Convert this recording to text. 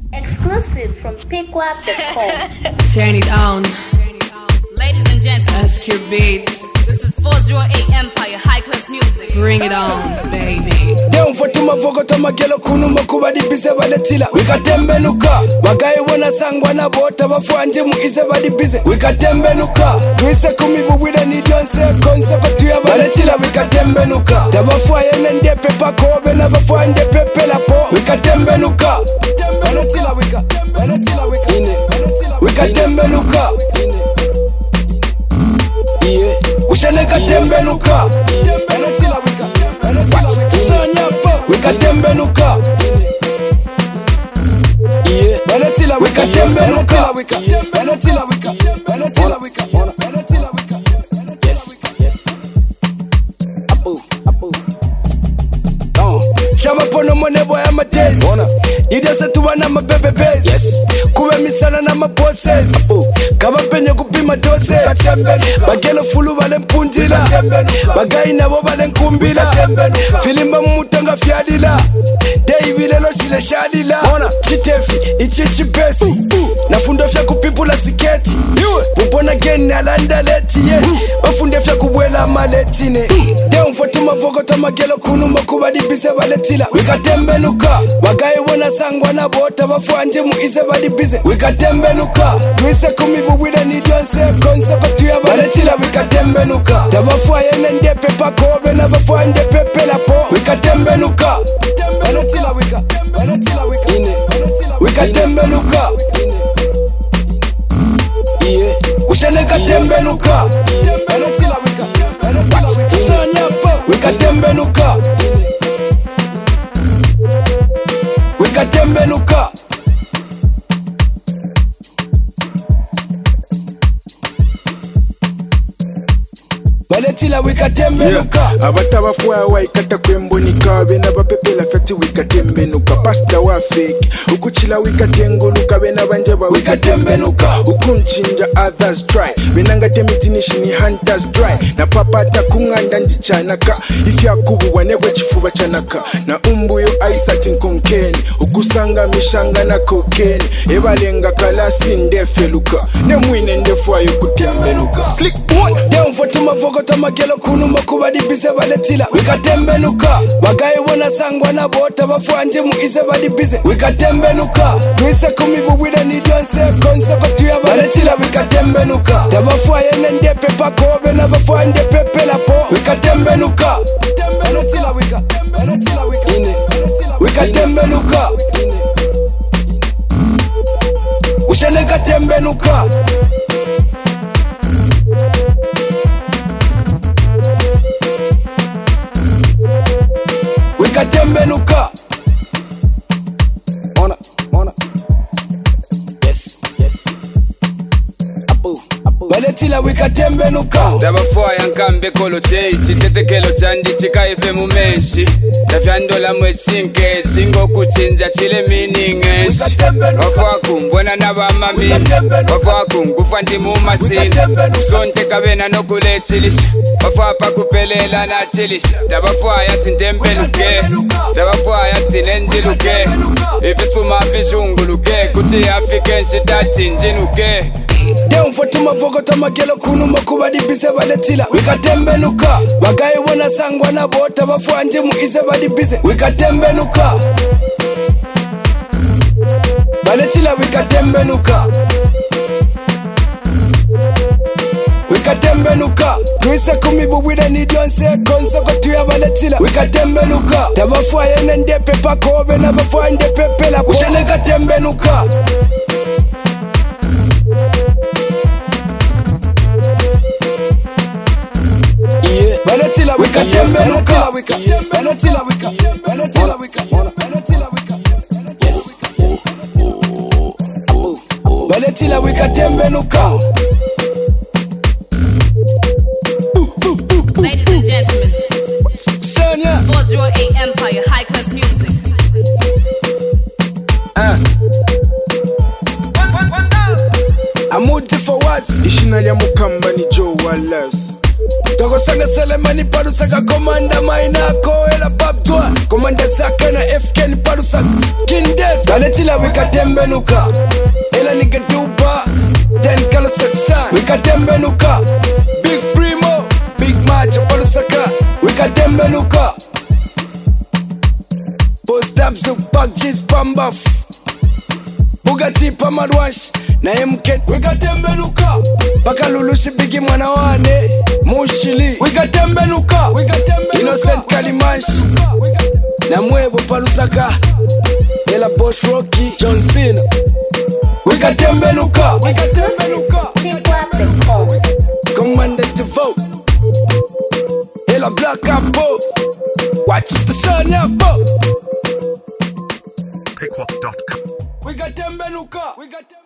Exclusive from pickwap.com. Turn it on. Ladies and gentlemen, SQ Beats. this is 408 Empire High Class Music. Bring it on, baby. Deo mfotuma vogota magelo kunu makubadi bize valetila. Wikatembe nuka Wagai wana sangwa na bota wafuanje muize vadi bize. Wikatembe nuka Tuise kumibu wida ni donse konsa kwa tuya valetila. Wikatembe nuka Tabafuwa yene ndepe pa kobe na wafuwa ndepe pe la po. Wikatembe nuka Valetila wika Ine Wikatembe nuka Iye Ushaneka tembe nuka Valetila wika Wikatembe nuka yeah Valetila wikatembe nuka Valetila wika yes apu Shama pono monebo ya matezi Idesa tuwa na mabebe base yes Kuwe misana na maposes Kama penye kupima dose Bagelo fulu wale mpundila Bagai nabo wale nkumbila Filimba mutanga fiadila Dei vilelo shile shadila Chitefi, ichichi besi Nafundo fya kupimpula siketi Upona geni alanda leti Bafunde fya kubwela maletine Deo mfotuma vogota magelo kunu makubadi bize valetila Wikatembe nuka Wagai wana sangwa na bota wafuanje muize vadi bize Wikatembe nuka Tuise kumibu wida ni donse konsa kwa tuya valetila Wikatembe nuka Tabafuwa yene ndepe pa kobe na wafuwa ndepe pe la po Wikatembe nuka Valetila wika Ine Wikatembe nuka Iye Ushaneka tembe nuka Valetila wika Wikatembe nuka Wikatembe nuka Valetila wikatembe nuka abatabafuwa waikata kwembonika bena bapepela fati wikatembe nuka pasta wa fake ukuchila wikatengo nuka bena banje ba wikatembe nuka ukunchinja others try benanga temitinishini hunters dry na papata kunganda njichanaka ifya kubu wanebwe chifuba chanaka na umbuyo aisati nkonkeni ukusanga mishanga na kokeni ebalenga kalasi ndefeluka nemwine ndefuwa yukutembe nuka slick boy Deo mfotuma vogota magelo kunu makubadi bize valetila Wikatembe nuka Wagai wana sangwa na bota wafuanje muize vadi bize Wikatembe nuka Tuise kumibu wida ni donse konsa kwa tuya valetila Wikatembe nuka Tabafuwa yene ndepe pa kobe na wafuwa ndepe pe la po Wikatembe nuka Valetila wika Ine Wikatembe nuka Ushaneka tembe nuka Wikatembe nuka Ona Yes Apu Valetila wikatembe nuka Tabafuwa yankambe kolo cheichi Chetekelo chandi chika FM menshi Tafyandola mwesinke Chingo kuchinja chile meaningeshi Wafuwaku mbona naba mami Wafuwaku ngufa ndimu masini Usonte kabena nokule chilisha Wafuwa pa kupelela na chilisha Tabafuwa yati ndembe luke Tabafuwa yati nenji luke Ifisuma vijungu luke Kuti afikenshi dati njinuke Deo mfotuma vogota magelo kunu makubadi bize valetila Wikatembe nuka Wagai wana sangwa na bota wafuanje muize vadi bize Wikatembe nuka Valetila wikatembe nuka Wikatembe nuka Tuise kumibu wida ni donse konsa kwa tuya valetila Wikatembe nuka Tabafuwa yene ndepe pa kobe na wafuwa ndepe pe la po Ushaneka tembe nuka Yeah Valetila wikatembe nuka Valetila wika Yes Valetila wikatembe nuka Ladies and gentlemen, 408 Empire High Class Music. Amuti for what? ishina lya mukamba ni Joe Wallace Togo sanga selemani parusaka komanda mainako ela paptwa komanda zaka na FK ni parusaka kindeza Aletila wikatembenuka ela nigatuba 10 color section wikatembenuka Big Primo Big Macho parusaka wikatembenuka Post up zupak jis pambaf Bugatti pamarwash na MK wikatembenuka Baka lulushi bigi mwana wane Mushili wikatembenuka Innocent Kalimash na mwebo parusaka Ela Bosch Rocky John Cena wikatembenuka Pickwap.com. Commanded to vote Ela Black Apple Watch the sun yapo Pickwap.com. wikatembenuka